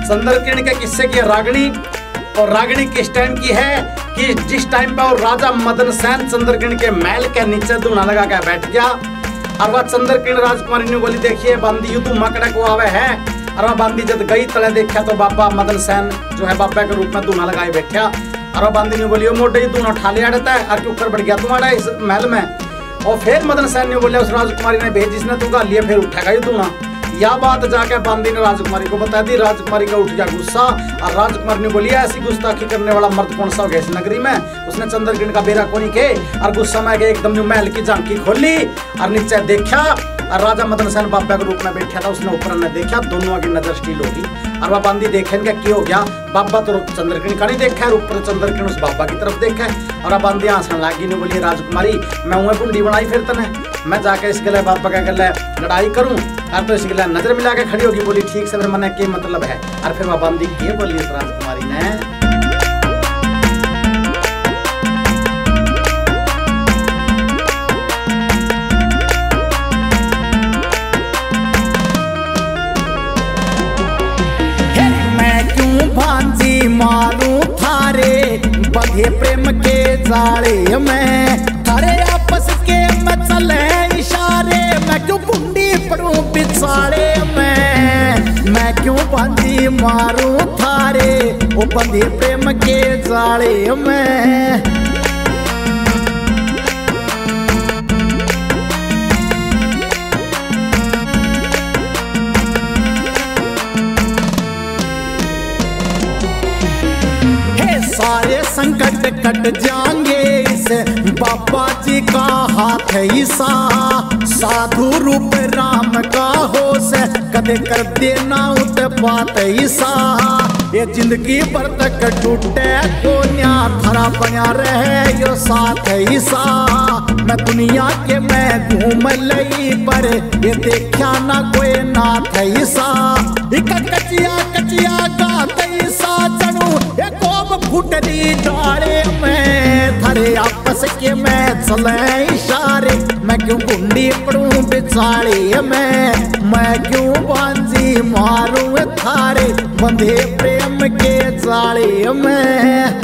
चंद्रकिरण के किस्से की रागनी, और रागनी किस टाइम की है कि जिस टाइम पर राजा मदन सेन चंद्रकिरण के महल के नीचे धूना लगा के बैठ गया और वह चंद्रकिरण राजकुमारी ने बोली देखिए बांदी यू तू मकड़े को आवे है। और वह बांदी जब गई तले देखा तो बाबा मदन सेन जो है बाबा के रूप में धूना लगाए बैठा। और वह बांदी ने बोली मोटे धूना उठा लिया रहता है और ऊपर बढ़ गया तुम्हारा इस महल में। और फिर मदन सेन ने बोला उस राजकुमारी ने भेज जिसने तू गा लिया फिर उठेगा ये धूना। यह बात जाके बांदी ने राजकुमारी को बता दी। राजकुमारी का उठ गया गुस्सा और राजकुमारी ने बोली ऐसी गुस्ताखी करने वाला मर्द कौन सा हो गया इस नगरी में। उसने चंद्रकिरण का बेरा कोनी के और गुस्सा में गए एकदम जो महल की झांकी खोली और नीचे देखा और राजा मदन सेन बाबा के रूप में बैठा था। उसने ऊपर ने देखा दोनों की नजर स्टील होगी और वह बांदी देखेंगे क्या हो गया बाबा तो चंद्रकिरण का नहीं देखा है ऊपर चंद्रकिरण उस बाबा की तरफ देखा है। और बांदी हंसने लगी ने बोली राजकुमारी मैं वह बुंडी बनाई फिर तने मैं जाके इस गले बाबा के गले लड़ाई करूं और तो इस गले नजर मिला के खड़ी होगी। बोली ठीक से फिर मैंने क्या मतलब है। और फिर वह बांदी ये बोली इस राजकुमारी ने मारू थारे बंधे प्रेम के जाले में थारे आपस के में चले इशारे मैं क्यों बुंडी पड़ूं बिचारे में मैं क्यों बांधी मारू थारे वो बंधे प्रेम के जाले में। सारे संकट कट जाएंगे इस बाबा जी का हाथ ईसा साधु रूप राम का होश कदे कर देना उत बात ईसा ये जिंदगी भर तक टूटे कोन्या खरा बना रहे यो साथ ईसा। मैं दुनिया के मैं घूम लई पर ये देखा ना कोई नाथ ईसा कचिया कचिया गात ईसा चढ़ू ये कोब फुटरी डाले में थारे आपस के मैं चले इशारे मैं क्यों बुंडी पड़ूं बिचारे में मैं क्यों बांझी मारूं थारे बंधे प्रेम के जाले में।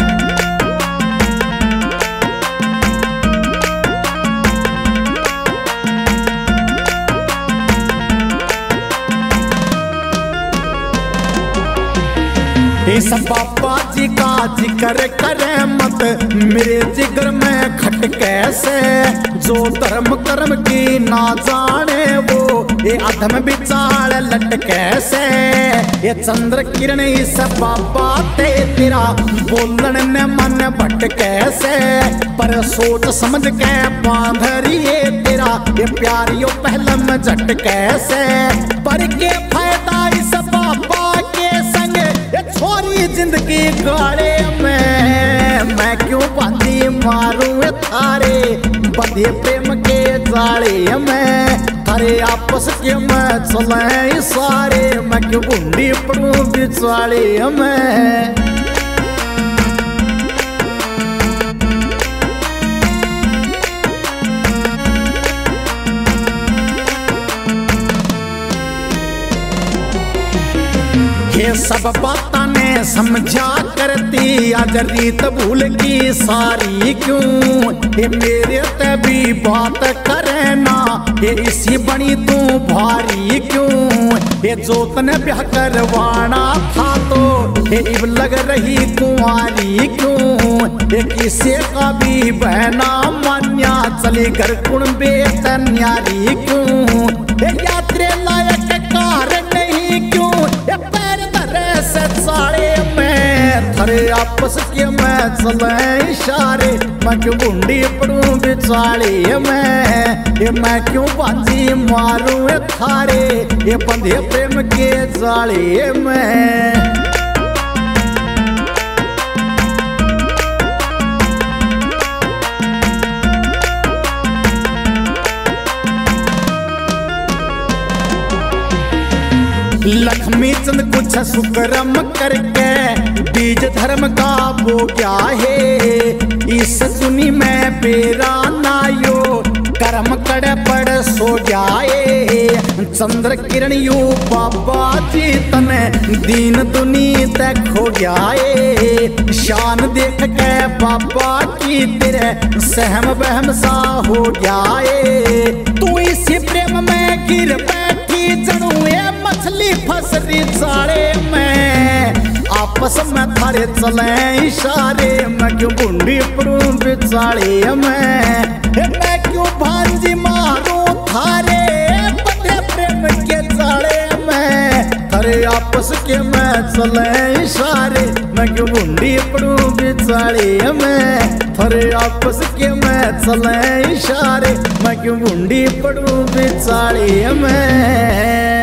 इस बाबा जी का जिक्र करे मत मेरे जिगर में खट कैसे जो धर्म कर्म की ना जाने वो ये अधम बिचार लट कैसे। ये चंद्रकिरण इस बाबा ते तेरा बोलन में मन भट कैसे पर सोच समझ के बांधरिए तेरा ये प्यारियों पहले में झट कैसे पर के फायदा इस बाबा के संग छोरी जिंदगी गाड़े में मैं क्यों बांधी मारूं थारे बंधे प्रेम के जाले में थारे आपस के मैं चले सारे मैं क्यों बुंडी पड़ूं बिचाले में। ये सब बातें ने समझा करती आज रीत भूल की सारी क्यों ये मेरे तभी बात करे ना ये इसी बनी तू भारी क्यों ये जोतन ब्याह करवाना था तो ये इब लग रही कुंवारी क्यों ये किसे का भी बहना मान्या चली घर कुण बेतन्यारी क्यों ये यात्रे लायक कार नहीं क्यों ये पैर धरे से साड़े में थारे आपस के मैं चले इशारे मैं क्यों बुंडी पड़ूं बिचाले में ये मैं क्यों बांझी मारूं थारे ये बंधे प्रेम के जाले में। लख भूमि चंद कुछ सुकर्म करके बीज धर्म का बो गया है। इस दुनी में बेरा नायो कर्म कड़ पड़ सो जाए। चंद्र किरण यू बाबा जी तने दीन दुनी तक हो जाए। शान देख के बाबा की तेरे सहम बहम सा हो जाए। तू इसी प्रेम में गिर बैठी जनू ये मछली फंस रही जाड़े में। आपस में थारे चले इशारे मैं क्यों बूंदी पड़ू बिचाड़े में। मैं क्यों भांजी मारूं थारे पते प्रेम के जाड़े में। थारे आपस के मैं चले इशारे मैं क्यों बूंदी पड़ू बिचाड़े में। थारे आपस के मैं चले इशारे मैं क्यों बूंदी पड़ू बिचाड़े में।